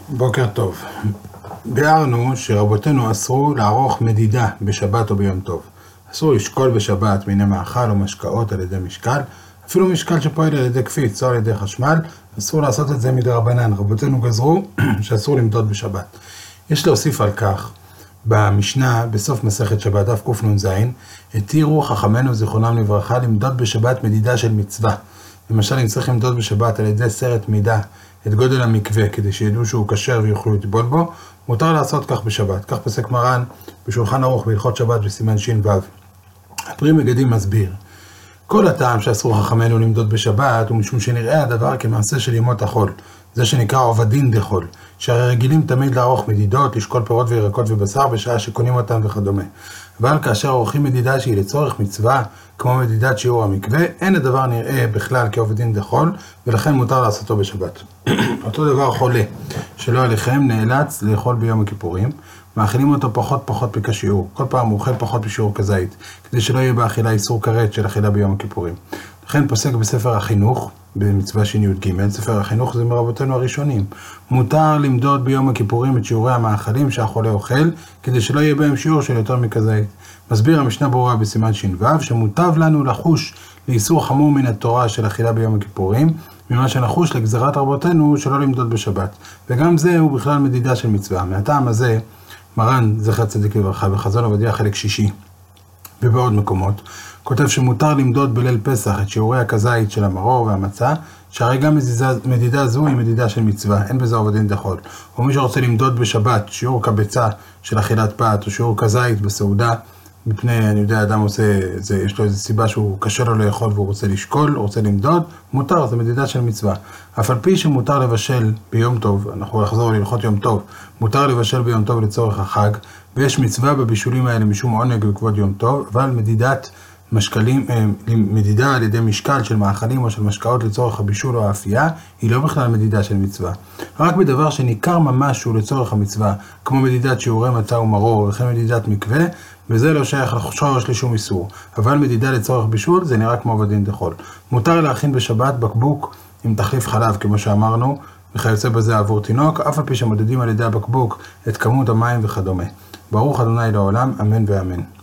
בוקר טוב. ביארנו שרבותינו אסרו לערוך מדידה בשבת או ביום טוב. אסור לשקול בשבת מיני מאכל או משקאות על ידי משקל, אפילו משקל שפועל על ידי קפיץ או על ידי חשמל, אסור לעשות את זה מדרבנן. רבותינו גזרו שאסור למדוד בשבת. יש להוסיף על כך, במשנה בסוף מסכת שבת דף קנ"ז, התירו חכמינו זיכרונם לברכה למדוד בשבת מדידה של מצווה. למשל, אם צריך למדוד בשבת על ידי סרט מידה את גודל המקווה כדי שידעו שהוא כשר ויוכלו לטבול בו, מותר לעשות כך בשבת. כך פסק מרן בשולחן ערוך בהלכות שבת בסימן ש"ו. הפרי מגדים מסביר, כל הטעם שאסור חכמינו למדוד בשבת הוא משום שנראה הדבר כמעשה של ימות החול, זה שנקרא עובדין דחול, שהרי רגילים תמיד לערוך מדידות, לשקול פירות וירקות ובשר בשעה שקונים אותם וכדומה. אבל כאשר עורכים מדידה שהיא לצורך מצווה, כמו מדידת שיעור המקווה, אין הדבר נראה בכלל כעובדין דחול, ולכן מותר לעשותו בשבת. אותו דבר חולה, שלא עליכם נאלץ לאכול ביום הכיפורים, מאכילים אותו פחות כשיעור, כל פעם הוא אוכל פחות בשיעור כזית, כדי שלא יהיה באכילה איסור כרת של אכילה ביום הכיפורים. לכן פוסק בספר החינוך, במצווה שי"ג, ספר החינוך זה מרבותינו הראשונים. מותר למדוד ביום הכיפורים את שיעורי המאכלים שהחולה אוכל, כדי שלא יהיה בהם שיעור של יותר מכזית. מסביר המשנה ברורה בסימן ש"ו, שמוטב לנו לחוש לאיסור חמור מן התורה של אכילה ביום הכיפורים, ממה שנחוש לגזרת רבותינו שלא למדוד בשבת. וגם זה הוא בכלל מדידה של מצווה. מהטעם הזה, מרן זכר צדיק לברכה בחזון עובדיה חלק שישי, ובעוד מקומות, כותב שמותר למדוד בליל פסח את שיעורי הכזית של המרור והמצה, שהרי גם מדידה זו היא מדידה של מצווה, אין בזה עובדין דחול. או מי שרוצה למדוד בשבת שיעור קבצה של אכילת פת, או שיעור כזית בסעודה, מפני, אני יודע, אדם עושה, יש לו איזו סיבה שהוא קשה לו לאכול והוא רוצה לשקול, הוא רוצה למדוד, מותר, זה מדידה של מצווה. אף על פי שמותר לבשל ביום טוב, אנחנו נחזור להלכות יום טוב, מותר לבשל ביום טוב לצורך החג, ויש מצווה בבישולים האלה משום עונג וכבוד יום טוב, אבל מדידה על ידי משקל של מאכלים או של משקאות לצורך הבישול או האפייה, היא לא בכלל מדידה של מצווה. רק בדבר שניכר ממש הוא לצורך המצווה, כמו מדידת שיעורי מצה ומרור וכן מדידת מקווה, וזה לא שייך לחשורש לשום איסור. אבל מדידה לצורך בישול זה נראה כמו עובדין דחול. מותר להכין בשבת בקבוק עם תחליף חלב, כמו שאמרנו, וכיוצא בזה עבור תינוק, אף על פי שמודדים על ידי הבקבוק את כמות המים וכדומה. ברוך ה' לעולם, אמן ואמן.